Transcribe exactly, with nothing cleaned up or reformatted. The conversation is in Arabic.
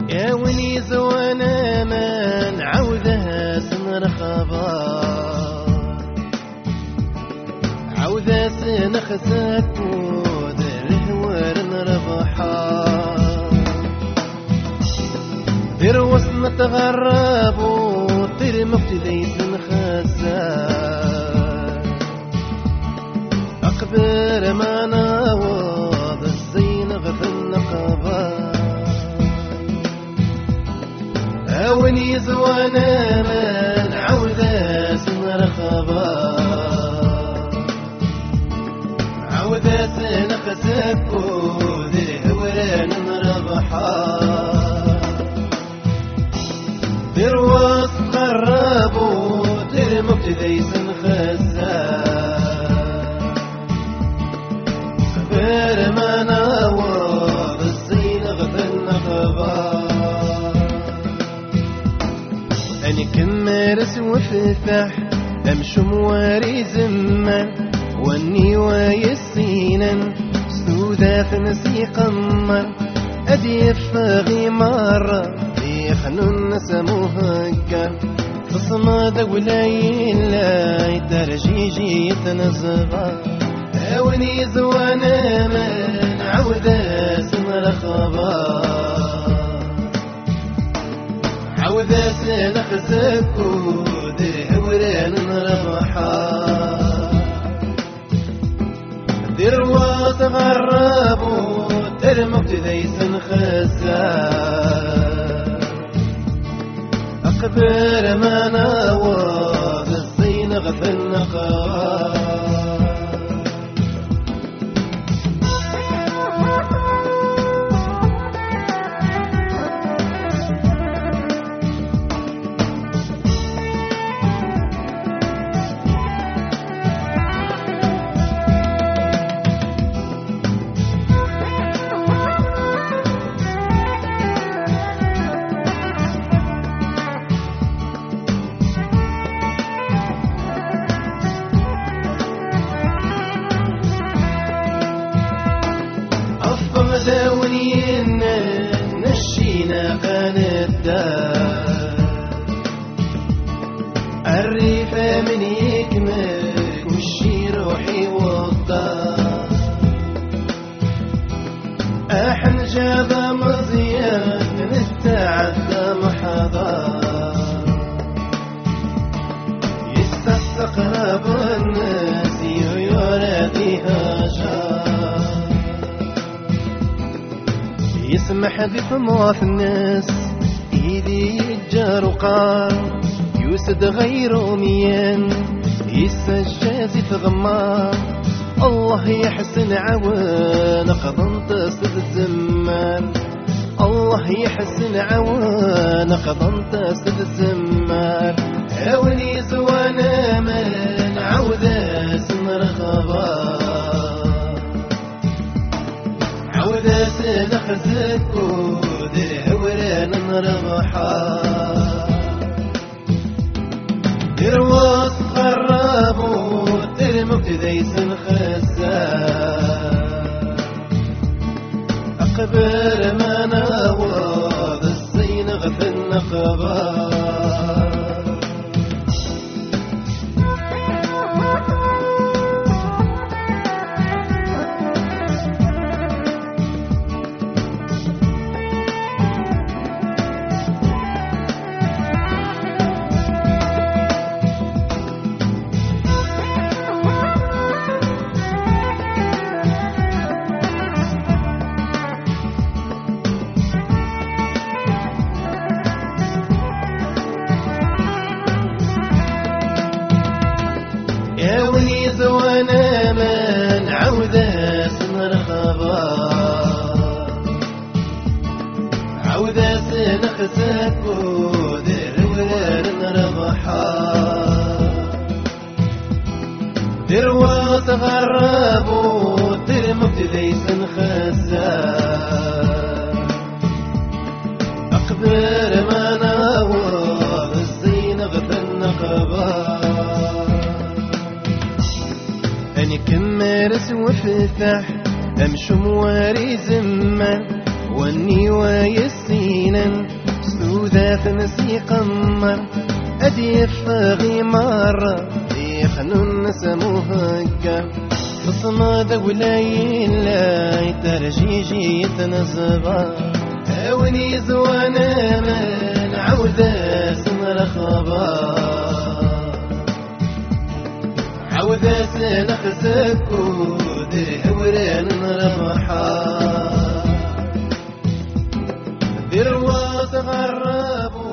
يا وني زوانا ما نعاودها سنرخبا عاودها سنخسك ودر الهوار نربحا دير وسط نتغرب وطير مفتدي سنخسا أقبر ما نعوض الزين غفل نقبا أوني زوانا ما نعاودها سنرخبا عاودها سنخسك ودير الهوار نربحا دير وسط قرب ودير مبتدي سنخسا غير ما نعوض الزين غفل نقبا أني كمارس وفتح أمشو مواري زمان واني ويسينا سودا فنسي قمر أدي فاغي مرة يخنون نسموها هكا تصمد ولاين لا يترجيجي يتنزغا أوني زوانا ما نعاودها سنرخبا عاودها سنخسك ودير هوران نربحا دير وتغرب ودير مبتدي سنخسا أقبر ما نعوض الزين غفل نقبا داونينا نشينا غندا الريفة من يكمك وشي روحي وضا أحن جابا مزيان نتعدى محضا يستسق رب الناس يراضيها جار يسمح بطموح الناس ايدي يجار وقار يوسد غير ميان يسجازي تغمار الله يحسن عوان قضن تسد الزمان الله يحسن عوان قضن تسد الزمان أوني زوانا ما نعاودها سنرخبا عاودها سنخسك ودير هوران نربحا دير وسط قرب ودير مبتدي سنخسا أقبر ما نعوض الزين غفل نقبا يا وني زوانا ما نعاودها سنرخبا عاودها سنخسك ودير الهوار نربحا دير وتغرب ودير مبتدي سنخسا أقبر ما نعوض الزين غفل نقبا أني كمارس وفتح أمشو مواري زمان واني ويسين ثمينا سودات نسي قمر أدي يفغي مرة يخنون نسموه هكا تصمى ذولاي لا يترجيجي يتنزبا هاوني زوانا من عودة سمر خبار عودة سنخزكو دير وران نربحا دير وصغربو